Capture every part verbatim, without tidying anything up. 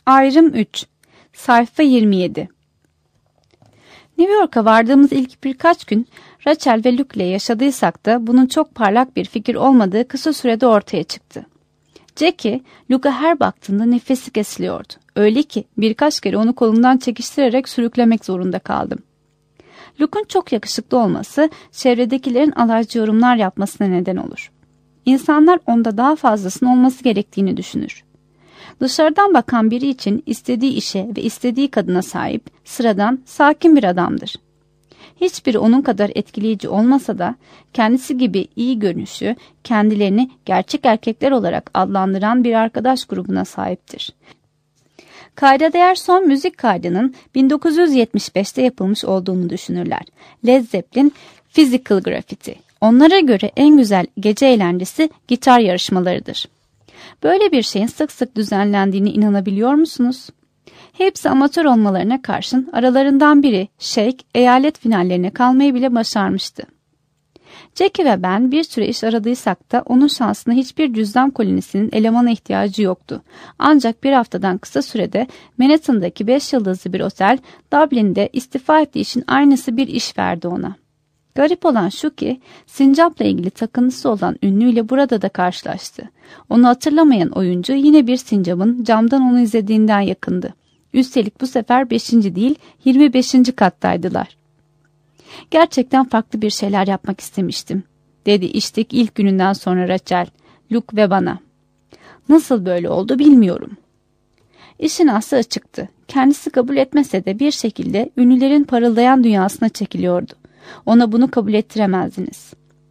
Ayrım üç. Sayfa yirmi yedi. New York'a vardığımız ilk birkaç gün Rachel ve Luke ile yaşadıysak da bunun çok parlak bir fikir olmadığı kısa sürede ortaya çıktı. Jackie, Luke'a her baktığında nefesi kesiliyordu. Öyle ki birkaç kere onu kolundan çekiştirerek sürüklemek zorunda kaldım. Luke'un çok yakışıklı olması çevredekilerin alaycı yorumlar yapmasına neden olur. İnsanlar onda daha fazlasının olması gerektiğini düşünür. Dışarıdan bakan biri için istediği işe ve istediği kadına sahip, sıradan, sakin bir adamdır. Hiçbiri onun kadar etkileyici olmasa da kendisi gibi iyi görünüşü, kendilerini gerçek erkekler olarak adlandıran bir arkadaş grubuna sahiptir. Kayda değer son müzik kaydının bin dokuz yüz yetmiş beşte yapılmış olduğunu düşünürler. Led Zeppelin Physical Graffiti. Onlara göre en güzel gece eğlencesi gitar yarışmalarıdır. Böyle bir şeyin sık sık düzenlendiğine inanabiliyor musunuz? Hepsi amatör olmalarına karşın aralarından biri Shake eyalet finallerine kalmayı bile başarmıştı. Jackie ve ben bir süre iş aradıysak da onun şansına hiçbir cüzdan kolonisinin elemana ihtiyacı yoktu. Ancak bir haftadan kısa sürede Manhattan'daki beş yıldızlı bir otel Dublin'de istifa ettiği için aynısı bir iş verdi ona. Garip olan şu ki sincapla ilgili takıntısı olan ünlüyle burada da karşılaştı. Onu hatırlamayan oyuncu yine bir sincapın camdan onu izlediğinden yakındı. Üstelik bu sefer beşinci değil yirmi beşinci kattaydılar. Gerçekten farklı bir şeyler yapmak istemiştim, dedi işteki ilk gününden sonra Rachel, Luke ve bana. Nasıl böyle oldu bilmiyorum. İşin aslı açıktı. Kendisi kabul etmese de bir şekilde ünlülerin parıldayan dünyasına çekiliyordu. Ona bunu kabul ettiremezdiniz.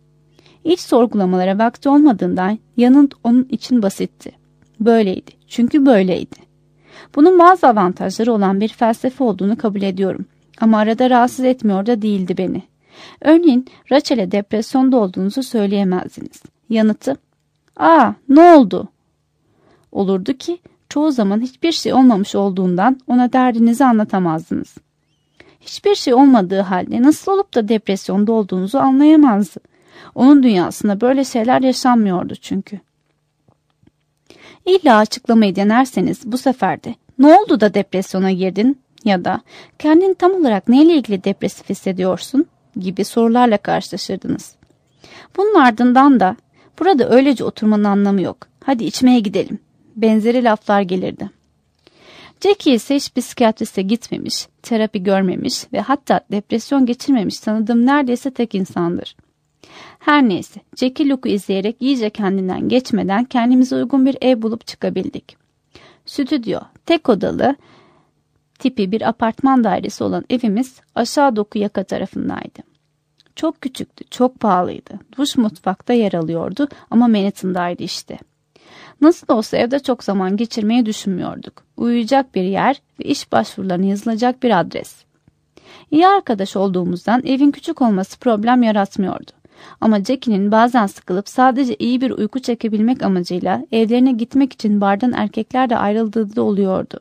İç sorgulamalara vakti olmadığından yanıt onun için basitti. Böyleydi. Çünkü böyleydi. Bunun bazı avantajları olan bir felsefe olduğunu kabul ediyorum. Ama arada rahatsız etmiyor da değildi beni. Örneğin Rachel'e depresyonda olduğunuzu söyleyemezdiniz. Yanıtı, ''Aa, ne oldu?'' olurdu ki çoğu zaman hiçbir şey olmamış olduğundan ona derdinizi anlatamazdınız. Hiçbir şey olmadığı halde nasıl olup da depresyonda olduğunuzu anlayamazdı. Onun dünyasında böyle şeyler yaşanmıyordu çünkü. İlla açıklamayı denerseniz bu sefer de ne oldu da depresyona girdin ya da kendini tam olarak neyle ilgili depresif hissediyorsun gibi sorularla karşılaşırdınız. Bunun ardından da burada öylece oturmanın anlamı yok. Hadi içmeye gidelim. Benzeri laflar gelirdi. Jackie ise hiç psikiyatriste gitmemiş, terapi görmemiş ve hatta depresyon geçirmemiş tanıdığım neredeyse tek insandır. Her neyse, Jackie Luke'u izleyerek iyice kendinden geçmeden kendimize uygun bir ev bulup çıkabildik. Stüdyo, tek odalı tipi bir apartman dairesi olan evimiz aşağı doku yaka tarafındaydı. Çok küçüktü, çok pahalıydı. Duş mutfakta yer alıyordu ama Manhattan'daydı işte. Nasıl olsa evde çok zaman geçirmeyi düşünmüyorduk. Uyuyacak bir yer ve iş başvurularına yazılacak bir adres. İyi arkadaş olduğumuzdan evin küçük olması problem yaratmıyordu. Ama Jackie'nin bazen sıkılıp sadece iyi bir uyku çekebilmek amacıyla evlerine gitmek için bardan erkeklerle ayrıldığı da oluyordu.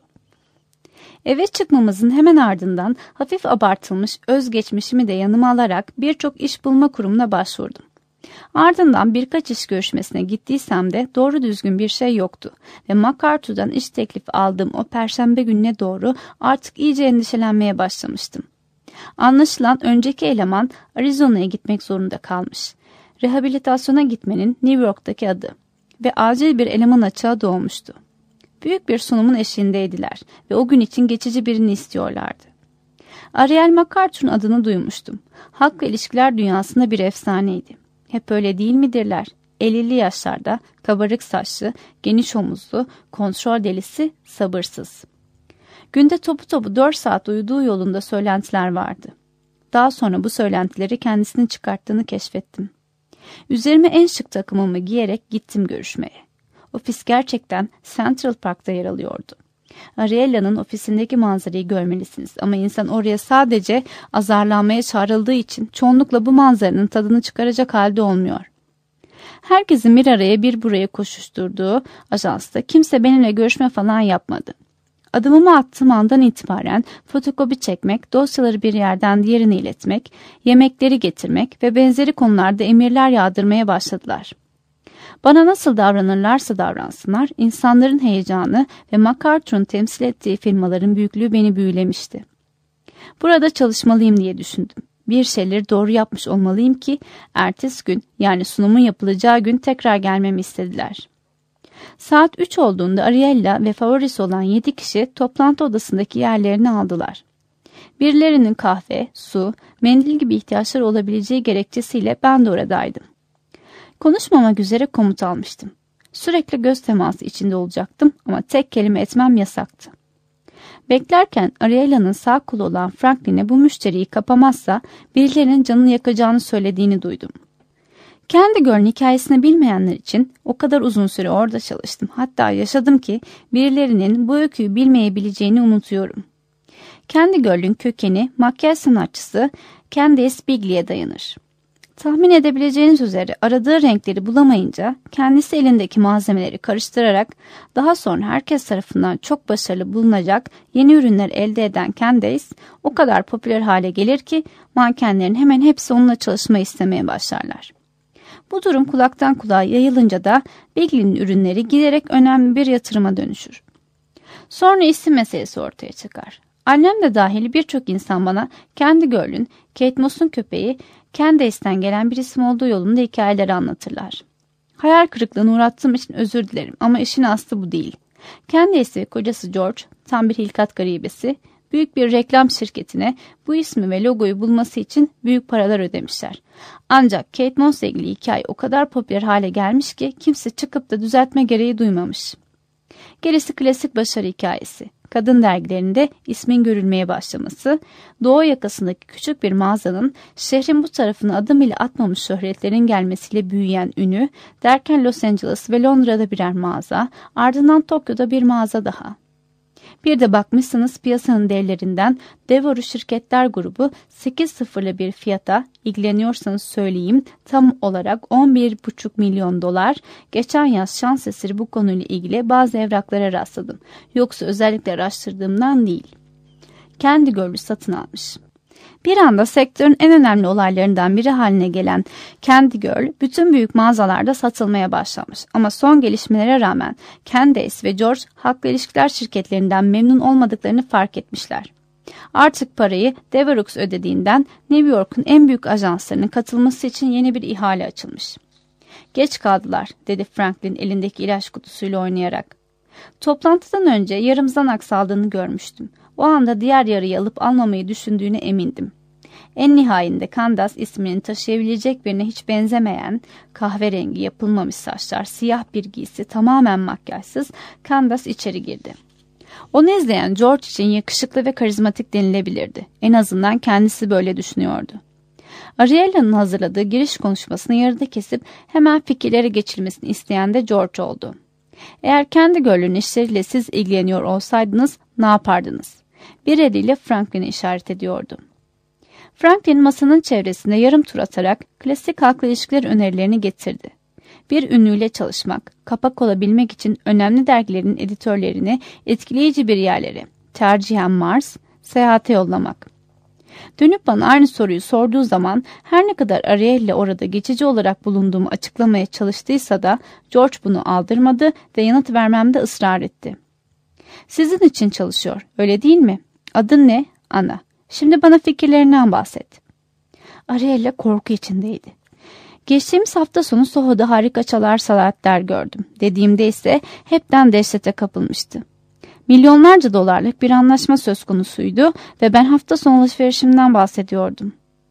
Eve çıkmamızın hemen ardından hafif abartılmış özgeçmişimi de yanıma alarak birçok iş bulma kurumuna başvurdum. Ardından birkaç iş görüşmesine gittiysem de doğru düzgün bir şey yoktu ve MacArthur'dan iş teklifi aldığım o perşembe gününe doğru artık iyice endişelenmeye başlamıştım. Anlaşılan önceki eleman Arizona'ya gitmek zorunda kalmış. Rehabilitasyona gitmenin New York'taki adı ve acil bir eleman açığa doğmuştu. Büyük bir sunumun eşiğindeydiler ve o gün için geçici birini istiyorlardı. Ariel MacArthur'un adını duymuştum. Halk ve ilişkiler dünyasında bir efsaneydi. Hep öyle değil midirler? ellili yaşlarda, kabarık saçlı, geniş omuzlu, kontrol delisi, sabırsız. Günde topu topu dört saat uyuduğu yolunda söylentiler vardı. Daha sonra bu söylentileri kendisinin çıkarttığını keşfettim. Üzerime en şık takımımı giyerek gittim görüşmeye. Ofis gerçekten Central Park'ta yer alıyordu. Ariella'nın ofisindeki manzarayı görmelisiniz ama insan oraya sadece azarlanmaya çağrıldığı için çoğunlukla bu manzaranın tadını çıkaracak halde olmuyor. Herkesin bir araya bir buraya koşuşturduğu ajansta kimse benimle görüşme falan yapmadı. Adımımı attığım andan itibaren fotokopi çekmek, dosyaları bir yerden diğerine iletmek, yemekleri getirmek ve benzeri konularda emirler yağdırmaya başladılar. Bana nasıl davranırlarsa davransınlar, insanların heyecanı ve MacArthur'un temsil ettiği firmaların büyüklüğü beni büyülemişti. Burada çalışmalıyım diye düşündüm. Bir şeyleri doğru yapmış olmalıyım ki ertesi gün, yani sunumun yapılacağı gün tekrar gelmemi istediler. Saat üç olduğunda Ariella ve favorisi olan yedi kişi toplantı odasındaki yerlerini aldılar. Birilerinin kahve, su, mendil gibi ihtiyaçları olabileceği gerekçesiyle ben de oradaydım. Konuşmamak üzere komut almıştım. Sürekli göz teması içinde olacaktım ama tek kelime etmem yasaktı. Beklerken Ariella'nın sağ kolu olan Franklin'e bu müşteriyi kapamazsa birilerinin canını yakacağını söylediğini duydum. Kendi Göl'ün hikayesini bilmeyenler için o kadar uzun süre orada çalıştım. Hatta yaşadım ki birilerinin bu öyküyü bilmeyebileceğini unutuyorum. Kendi Göl'ün kökeni makyaj sanatçısı Candace Bigley'e dayanır. Tahmin edebileceğiniz üzere aradığı renkleri bulamayınca kendisi elindeki malzemeleri karıştırarak daha sonra herkes tarafından çok başarılı bulunacak yeni ürünler elde eden Candace o kadar popüler hale gelir ki mankenlerin hemen hepsi onunla çalışmayı istemeye başlarlar. Bu durum kulaktan kulağa yayılınca da Bigley'nin ürünleri giderek önemli bir yatırıma dönüşür. Sonra isim meselesi ortaya çıkar. Annem de dahil birçok insan bana Kendi Göl'ün, Kate Moss'un köpeği Candace'den gelen bir isim olduğu yolunda hikayeleri anlatırlar. Hayal kırıklığına uğrattığım için özür dilerim ama işin aslı bu değil. Candace ve kocası George, tam bir hilkat garibesi, büyük bir reklam şirketine bu ismi ve logoyu bulması için büyük paralar ödemişler. Ancak Kate Moss'la ilgili hikaye o kadar popüler hale gelmiş ki kimse çıkıp da düzeltme gereği duymamış. Gerisi klasik başarı hikayesi. Kadın dergilerinde ismin görülmeye başlaması, Doğu yakasındaki küçük bir mağazanın şehrin bu tarafına adım bile atmamış şöhretlerin gelmesiyle büyüyen ünü, derken Los Angeles ve Londra'da birer mağaza, ardından Tokyo'da bir mağaza daha. Bir de bakmışsınız piyasanın devlerinden Devoru Şirketler Grubu sekiz sıfırlı bir fiyata, ilgileniyorsanız söyleyeyim, tam olarak on bir buçuk milyon dolar. Geçen yaz şans eseri bu konuyla ilgili bazı evraklara rastladım. Yoksa özellikle araştırdığımdan değil. Kendi Göl'ü satın almış. Bir anda sektörün en önemli olaylarından biri haline gelen Kendi Göl bütün büyük mağazalarda satılmaya başlamış. Ama son gelişmelere rağmen Candace ve George halkla ilişkiler şirketlerinden memnun olmadıklarını fark etmişler. Artık parayı Devereux ödediğinden New York'un en büyük ajanslarının katılması için yeni bir ihale açılmış. Geç kaldılar, dedi Franklin elindeki ilaç kutusuyla oynayarak. Toplantıdan önce yarımızdan aksaldığını görmüştüm. O anda diğer yarıyı alıp almamayı düşündüğüne emindim. En nihayinde Candace ismini taşıyabilecek birine hiç benzemeyen, kahverengi yapılmamış saçlar, siyah bir giysi, tamamen makyajsız Candace içeri girdi. Onu izleyen George için yakışıklı ve karizmatik denilebilirdi. En azından kendisi böyle düşünüyordu. Ariella'nın hazırladığı giriş konuşmasını yarıda kesip hemen fikirlere geçilmesini isteyen de George oldu. Eğer Kendi Göl'ün işleriyle siz ilgileniyor olsaydınız ne yapardınız? Bir eliyle Franklin'i işaret ediyordu. Franklin masanın çevresinde yarım tur atarak klasik halkla ilişkiler önerilerini getirdi. Bir ünlüyle çalışmak, kapak olabilmek için önemli dergilerin editörlerini etkileyici bir yerlere, tercihen Mars, seyahate yollamak. Dönüp bana aynı soruyu sorduğu zaman her ne kadar Ariella orada geçici olarak bulunduğumu açıklamaya çalıştıysa da George bunu aldırmadı ve yanıt vermemde ısrar etti. Sizin için çalışıyor, öyle değil mi? Adın ne? Ana. Şimdi bana fikirlerinden bahset. Ariella korku içindeydi. Geçtiğimiz hafta sonu Soho'da harika çalar saatler gördüm. Dediğimde ise hepten dehşete kapılmıştı. Milyonlarca dolarlık bir anlaşma söz konusuydu ve ben hafta sonu alışverişimden bahsediyordum.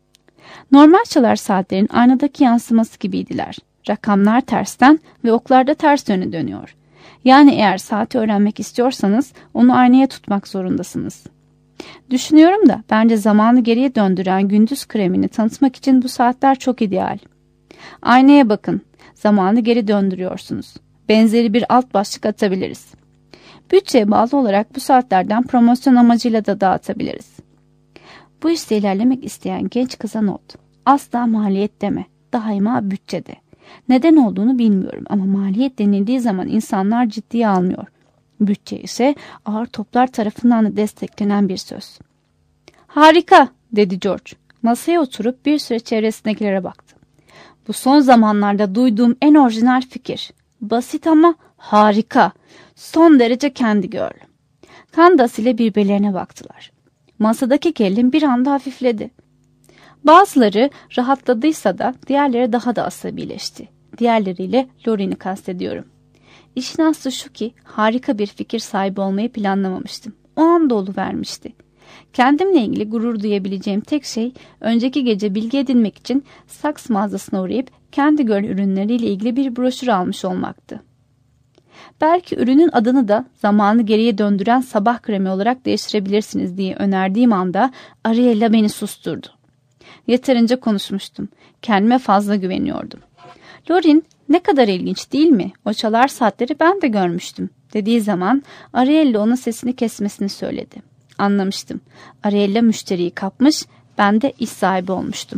Normal çalar saatlerin aynadaki yansıması gibiydiler. Rakamlar tersten ve oklar da ters yöne dönüyor. Yani eğer saati öğrenmek istiyorsanız onu aynaya tutmak zorundasınız. Düşünüyorum da bence zamanı geriye döndüren gündüz kremini tanıtmak için bu saatler çok ideal. Aynaya bakın, zamanı geri döndürüyorsunuz. Benzeri bir alt başlık atabiliriz. Bütçeye bağlı olarak bu saatlerden promosyon amacıyla da dağıtabiliriz. Bu işte ilerlemek isteyen genç kıza not. Asla maliyet deme, daima bütçede. Neden olduğunu bilmiyorum ama maliyet denildiği zaman insanlar ciddiye almıyor. Bütçe ise ağır toplar tarafından da desteklenen bir söz. Harika, dedi George. Masaya oturup bir süre çevresindekilere baktı. Bu son zamanlarda duyduğum en orijinal fikir. Basit ama harika. Son derece kendi girl. Candace ile birbirlerine baktılar. Masadaki gerilim bir anda hafifledi. Bazıları rahatladıysa da diğerleri daha da asabileşti. Diğerleriyle Lorraine'i kastediyorum. İşin aslı şu ki harika bir fikir sahibi olmayı planlamamıştım. O anda oluvermişti. Kendimle ilgili gurur duyabileceğim tek şey önceki gece bilgi edinmek için Saks mağazasına uğrayıp kendi göl ürünleriyle ilgili bir broşür almış olmaktı. Belki ürünün adını da zamanı geriye döndüren sabah kremi olarak değiştirebilirsiniz diye önerdiğim anda Ariella beni susturdu. Yeterince konuşmuştum. Kendime fazla güveniyordum. Lorraine, ne kadar ilginç değil mi? O çalar saatleri ben de görmüştüm dediği zaman Ariella onun sesini kesmesini söyledi. Anlamıştım. Ariella müşteriyi kapmış, ben de iş sahibi olmuştum.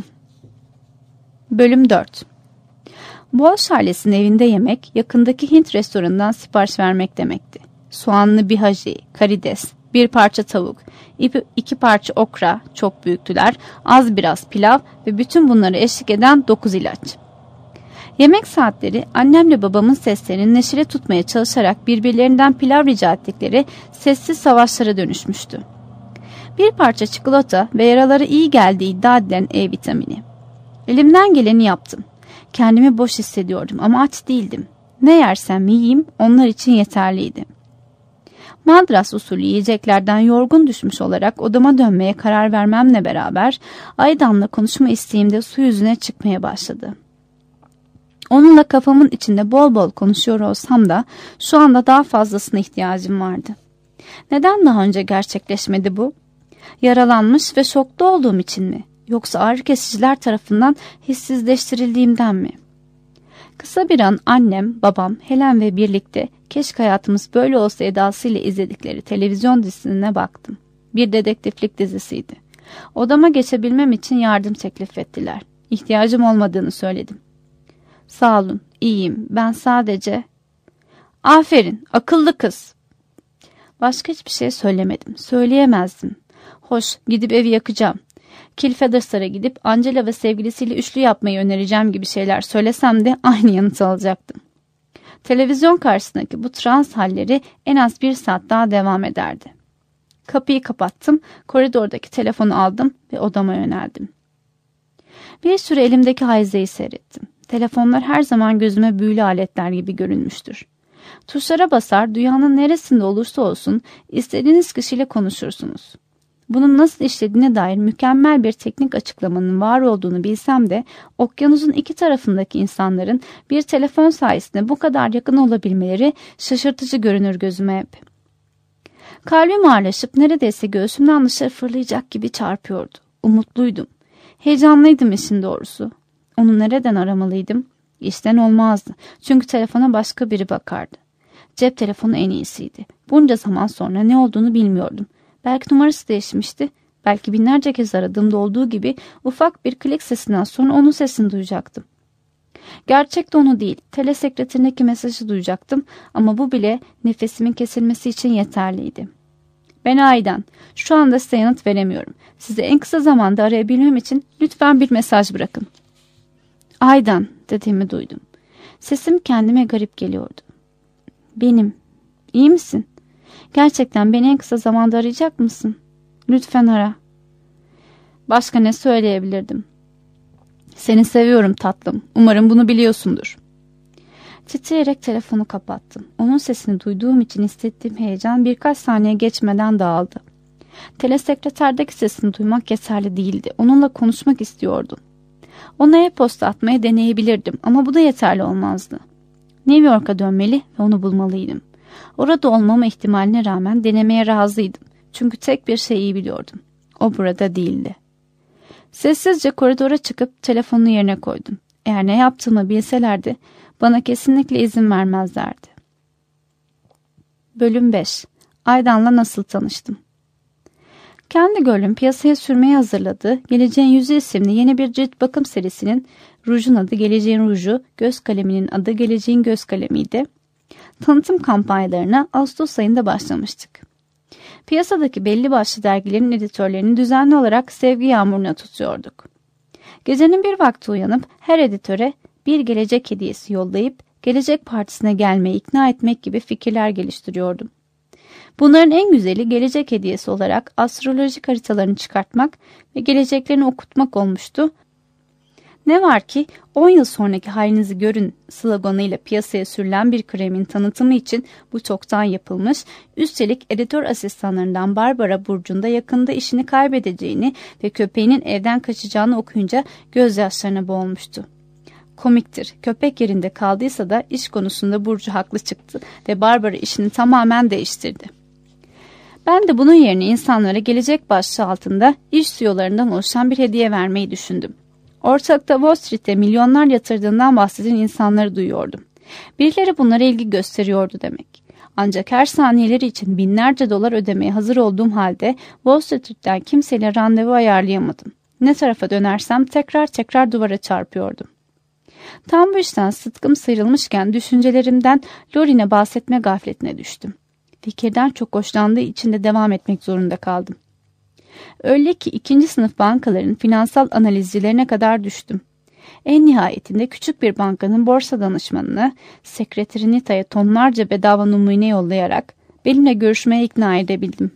Bölüm dört. Boğaç ailesinin evinde yemek, yakındaki Hint restoranından sipariş vermek demekti. Soğanlı bir haji, karides, bir parça tavuk, iki parça okra, çok büyüktüler, az biraz pilav ve bütün bunları eşlik eden dokuz ilaç. Yemek saatleri annemle babamın seslerini neşeli tutmaya çalışarak birbirlerinden pilav rica ettikleri sessiz savaşlara dönüşmüştü. Bir parça çikolata ve yaralara iyi geldiği iddia edilen E vitamini. Elimden geleni yaptım. Kendimi boş hissediyordum ama aç değildim. Ne yersem yiyeyim onlar için yeterliydi. Madras usulü yiyeceklerden yorgun düşmüş olarak odama dönmeye karar vermemle beraber Aydan'la konuşma isteğimde su yüzüne çıkmaya başladı. Onunla kafamın içinde bol bol konuşuyor olsam da şu anda daha fazlasına ihtiyacım vardı. Neden daha önce gerçekleşmedi bu? Yaralanmış ve şokta olduğum için mi? Yoksa ağrı kesiciler tarafından hissizleştirildiğimden mi? Kısa bir an annem, babam, Helen ve birlikte keşke hayatımız böyle olsa edasıyla izledikleri televizyon dizisine baktım. Bir dedektiflik dizisiydi. Odama geçebilmem için yardım teklif ettiler. İhtiyacım olmadığını söyledim. Sağ olun, iyiyim. Ben sadece... Aferin, akıllı kız. Başka hiçbir şey söylemedim. Söyleyemezdim. Hoş, gidip evi yakacağım. Kilfeders'a gidip Angela ve sevgilisiyle üçlü yapmayı önereceğim gibi şeyler söylesem de aynı yanıtı alacaktım. Televizyon karşısındaki bu trans halleri en az bir saat daha devam ederdi. Kapıyı kapattım, koridordaki telefonu aldım ve odama yöneldim. Bir süre elimdeki hayzeyi seyrettim. Telefonlar her zaman gözüme büyülü aletler gibi görünmüştür. Tuşlara basar, dünyanın neresinde olursa olsun istediğiniz kişiyle konuşursunuz. Bunun nasıl işlediğine dair mükemmel bir teknik açıklamanın var olduğunu bilsem de okyanusun iki tarafındaki insanların bir telefon sayesinde bu kadar yakın olabilmeleri şaşırtıcı görünür gözüme hep. Kalbim ağırlaşıp neredeyse göğsümden dışarı fırlayacak gibi çarpıyordu. Umutluydum. Heyecanlıydım işin doğrusu. Onu nereden aramalıydım? İşten olmazdı. Çünkü telefona başka biri bakardı. Cep telefonu en iyisiydi. Bunca zaman sonra ne olduğunu bilmiyordum. Belki numarası değişmişti. Belki binlerce kez aradığımda olduğu gibi ufak bir klik sesinden sonra onun sesini duyacaktım. Gerçekte onu değil, telesekreterindeki mesajı duyacaktım ama bu bile nefesimin kesilmesi için yeterliydi. Ben Aydan, şu anda size yanıt veremiyorum. Sizi en kısa zamanda arayabilmem için lütfen bir mesaj bırakın. Aydan dediğimi duydum. Sesim kendime garip geliyordu. Benim, iyi misin? Gerçekten beni en kısa zamanda arayacak mısın? Lütfen ara. Başka ne söyleyebilirdim? Seni seviyorum tatlım. Umarım bunu biliyorsundur. Titreyerek telefonu kapattım. Onun sesini duyduğum için hissettiğim heyecan birkaç saniye geçmeden dağıldı. Telesekreterdeki sesini duymak yeterli değildi. Onunla konuşmak istiyordum. Ona e-posta atmaya deneyebilirdim ama bu da yeterli olmazdı. New York'a dönmeli ve onu bulmalıydım. Orada olmama ihtimaline rağmen denemeye razıydım. Çünkü tek bir şeyi iyi biliyordum. O burada değildi. Sessizce koridora çıkıp telefonunu yerine koydum. Eğer ne yaptığımı bilselerdi bana kesinlikle izin vermezlerdi. Bölüm beş. Aydan'la nasıl tanıştım? Kendi Göl'ün piyasaya sürmeye hazırladığı Geleceğin Yüzü isimli yeni bir cilt bakım serisinin rujun adı Geleceğin Ruju, göz kaleminin adı Geleceğin Göz Kalemiydi. Tanıtım kampanyalarına Ağustos ayında başlamıştık. Piyasadaki belli başlı dergilerin editörlerini düzenli olarak sevgi yağmuruna tutuyorduk. Gecenin bir vakti uyanıp her editöre bir gelecek hediyesi yollayıp Gelecek Partisi'ne gelmeyi ikna etmek gibi fikirler geliştiriyordum. Bunların en güzeli gelecek hediyesi olarak astrolojik haritalarını çıkartmak ve geleceklerini okutmak olmuştu. Ne var ki on yıl sonraki halinizi görün sloganıyla piyasaya sürülen bir kremin tanıtımı için bu çoktan yapılmış, üstelik editör asistanlarından Barbara Burcu'nda yakında işini kaybedeceğini ve köpeğinin evden kaçacağını okuyunca gözyaşlarına boğulmuştu. Komiktir, köpek yerinde kaldıysa da iş konusunda Burcu haklı çıktı ve Barbara işini tamamen değiştirdi. Ben de bunun yerine insanlara gelecek başlığı altında iş tüyolarından oluşan bir hediye vermeyi düşündüm. Ortalıkta Wall Street'te milyonlar yatırdığından bahseden insanları duyuyordum. Birileri bunlara ilgi gösteriyordu demek. Ancak her saniyeleri için binlerce dolar ödemeye hazır olduğum halde Wall Street'ten kimseyle randevu ayarlayamadım. Ne tarafa dönersem tekrar tekrar duvara çarpıyordum. Tam bu işten sıtkım sıyrılmışken düşüncelerimden Lorin'e bahsetme gafletine düştüm. Fikirden çok hoşlandığı için de devam etmek zorunda kaldım. Öyle ki ikinci sınıf bankaların finansal analizcilerine kadar düştüm. En nihayetinde küçük bir bankanın borsa danışmanını, sekreteri Nita'ya tonlarca bedava numune yollayarak benimle görüşmeye ikna edebildim.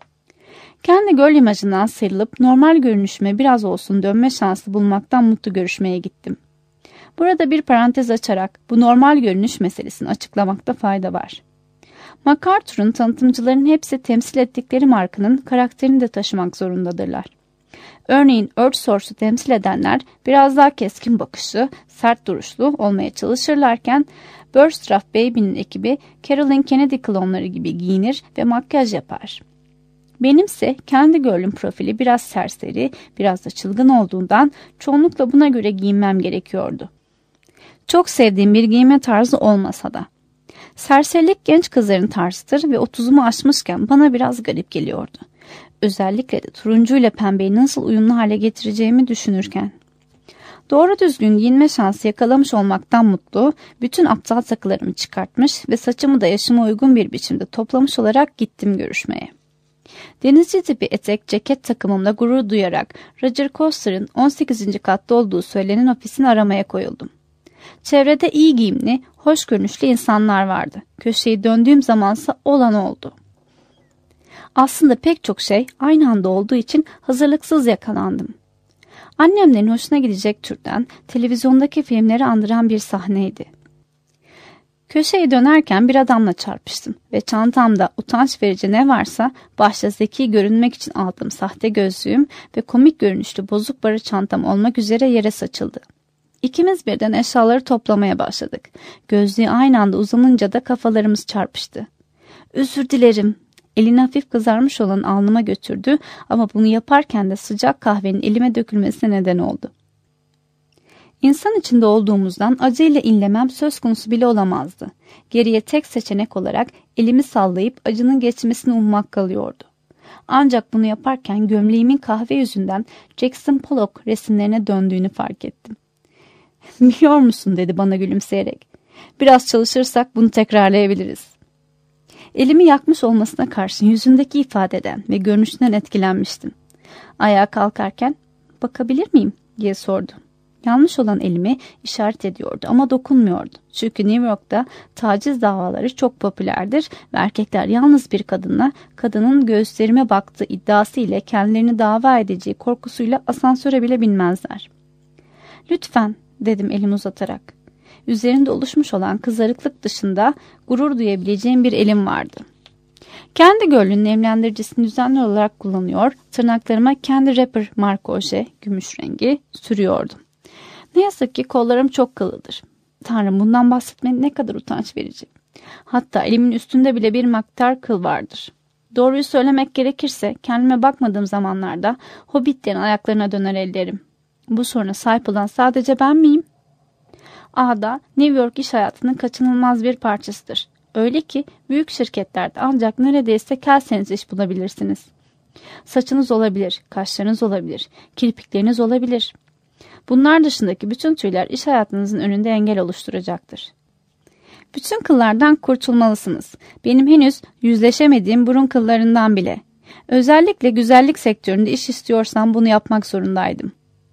Kendi göl imajından sıyrılıp normal görünüşüme biraz olsun dönme şansı bulmaktan mutlu görüşmeye gittim. Burada bir parantez açarak bu normal görünüş meselesini açıklamakta fayda var. MacArthur'un tanıtımcıların hepsi temsil ettikleri markanın karakterini de taşımak zorundadırlar. Örneğin Earthsource'u temsil edenler biraz daha keskin bakışlı, sert duruşlu olmaya çalışırlarken Burstraff Baby'nin ekibi Carolyn Kennedy klonları gibi giyinir ve makyaj yapar. Benimse kendi Girl'ün profili biraz serseri, biraz da çılgın olduğundan çoğunlukla buna göre giyinmem gerekiyordu. Çok sevdiğim bir giyinme tarzı olmasa da. Serserilik genç kızların tarzıdır ve otuzumu aşmışken bana biraz garip geliyordu. Özellikle de turuncu ile pembeyi nasıl uyumlu hale getireceğimi düşünürken. Doğru düzgün giyinme şansı yakalamış olmaktan mutlu, bütün aptal takılarımı çıkartmış ve saçımı da yaşıma uygun bir biçimde toplamış olarak gittim görüşmeye. Denizci tipi etek, ceket takımımla gurur duyarak Roger Coster'ın on sekizinci katta olduğu söylenen ofisini aramaya koyuldum. Çevrede iyi giyimli, hoş görünüşlü insanlar vardı. Köşeyi döndüğüm zamansa olan oldu. Aslında pek çok şey aynı anda olduğu için hazırlıksız yakalandım. Annemlerin hoşuna gidecek türden televizyondaki filmleri andıran bir sahneydi. Köşeyi dönerken bir adamla çarpıştım ve çantamda utanç verici ne varsa başta zeki görünmek için aldığım sahte gözlüğüm ve komik görünüşlü bozuk para çantam olmak üzere yere saçıldı. İkimiz birden eşyaları toplamaya başladık. Gözlüğü aynı anda uzanınca da kafalarımız çarpıştı. Özür dilerim. Elini hafif kızarmış olan alnıma götürdü ama bunu yaparken de sıcak kahvenin elime dökülmesine neden oldu. İnsan içinde olduğumuzdan acıyla inlemem söz konusu bile olamazdı. Geriye tek seçenek olarak elimi sallayıp acının geçmesini ummak kalıyordu. Ancak bunu yaparken gömleğimin kahve yüzünden Jackson Pollock resimlerine döndüğünü fark ettim. Biliyor musun dedi bana gülümseyerek. Biraz çalışırsak bunu tekrarlayabiliriz. Elimi yakmış olmasına karşın yüzündeki ifadeden ve görünüşünden etkilenmiştim. Ayağa kalkarken bakabilir miyim diye sordu. Yanlış olan elimi işaret ediyordu ama dokunmuyordu. Çünkü New York'ta taciz davaları çok popülerdir ve erkekler yalnız bir kadınla kadının göğüslerime baktığı iddiası ile kendilerini dava edeceği korkusuyla asansöre bile binmezler. Lütfen dedim elimi uzatarak. Üzerinde oluşmuş olan kızarıklık dışında gurur duyabileceğim bir elim vardı. Kendi Girl'ün nemlendiricisini düzenli olarak kullanıyor, tırnaklarıma kendi Rapper marka oje, gümüş rengi, sürüyordum. Ne yazık ki kollarım çok kıllıdır. Tanrım bundan bahsetmek ne kadar utanç verici. Hatta elimin üstünde bile bir maktar kıl vardır. Doğruyu söylemek gerekirse kendime bakmadığım zamanlarda hobbitlerin ayaklarına döner ellerim. Bu soruna sahip olan sadece ben miyim? Ağda New York iş hayatının kaçınılmaz bir parçasıdır. Öyle ki büyük şirketlerde ancak neredeyse kelseniz iş bulabilirsiniz. Saçınız olabilir, kaşlarınız olabilir, kirpikleriniz olabilir. Bunlar dışındaki bütün tüyler iş hayatınızın önünde engel oluşturacaktır. Bütün kıllardan kurtulmalısınız. Benim henüz yüzleşemediğim burun kıllarından bile. Özellikle güzellik sektöründe iş istiyorsam bunu yapmak zorundaydım.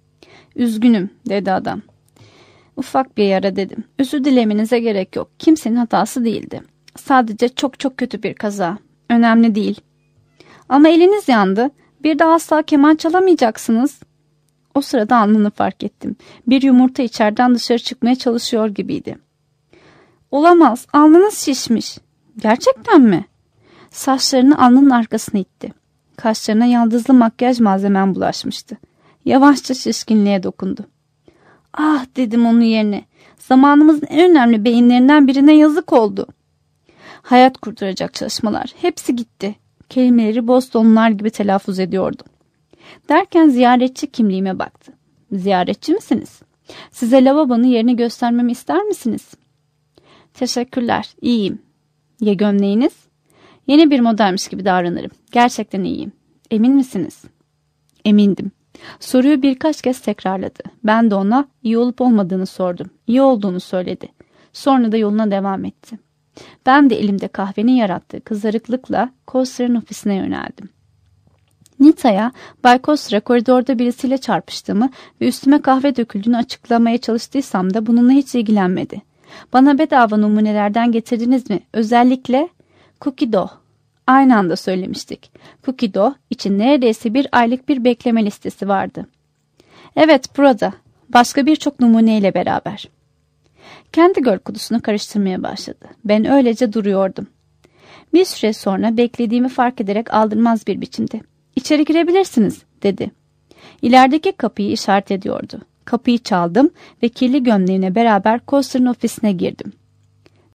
Üzgünüm dedi adam. Ufak bir yara dedim. Özür dilemenize gerek yok. Kimsenin hatası değildi. Sadece çok çok kötü bir kaza. Önemli değil. Ama eliniz yandı. Bir daha asla keman çalamayacaksınız. O sırada alnını fark ettim. Bir yumurta içeriden dışarı çıkmaya çalışıyor gibiydi. Olamaz. Alnınız şişmiş. Gerçekten mi? Saçlarını alnının arkasına itti. Kaşlarına yaldızlı makyaj malzemem bulaşmıştı. Yavaşça şişkinliğe dokundu. Ah dedim onun yerine. Zamanımızın en önemli beyinlerinden birine yazık oldu. Hayat kurtaracak çalışmalar. Hepsi gitti. Kelimeleri Bostonlular gibi telaffuz ediyordum. Derken ziyaretçi kimliğime baktı. Ziyaretçi misiniz? Size lavabonun yerini göstermemi ister misiniz? Teşekkürler, iyiyim. Ya gömleğiniz? Yeni bir modelmiş gibi davranırım. Gerçekten iyiyim. Emin misiniz? Emindim. Soruyu birkaç kez tekrarladı. Ben de ona iyi olup olmadığını sordum. İyi olduğunu söyledi. Sonra da yoluna devam etti. Ben de elimde kahvenin yarattığı kızarıklıkla Koster'ın ofisine yöneldim. Nita'ya Bay Koster'a koridorda birisiyle çarpıştığımı ve üstüme kahve döküldüğünü açıklamaya çalıştıysam da bununla hiç ilgilenmedi. Bana bedava numunelerden getirdiniz mi? Özellikle Cookie Dough. Aynı anda söylemiştik. Cookie Dough için neredeyse bir aylık bir bekleme listesi vardı. Evet, burada. Başka birçok numuneyle beraber. Kendi göl kutusunu karıştırmaya başladı. Ben öylece duruyordum. Bir süre sonra beklediğimi fark ederek aldırmaz bir biçimde. İçeri girebilirsiniz, dedi. İlerideki kapıyı işaret ediyordu. Kapıyı çaldım ve kirli gömleğine beraber Koster'ın ofisine girdim.